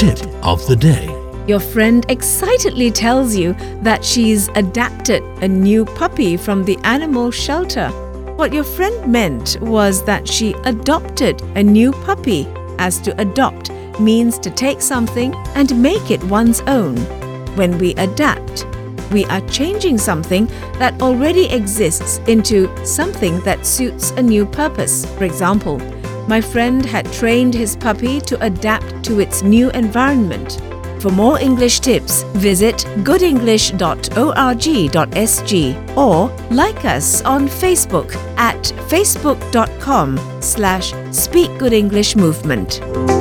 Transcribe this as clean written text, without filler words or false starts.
Tip of the day. Your friend excitedly tells you that she's adopted a new puppy from the animal shelter. What your friend meant was that she adopted a new puppy, as to adopt means to take something and make it one's own. When we adapt, we are changing something that already exists into something that suits a new purpose. For example, my friend had trained his puppy to adapt to its new environment. For more English tips, visit goodenglish.org.sg or like us on Facebook at facebook.com/speakgoodenglishmovement.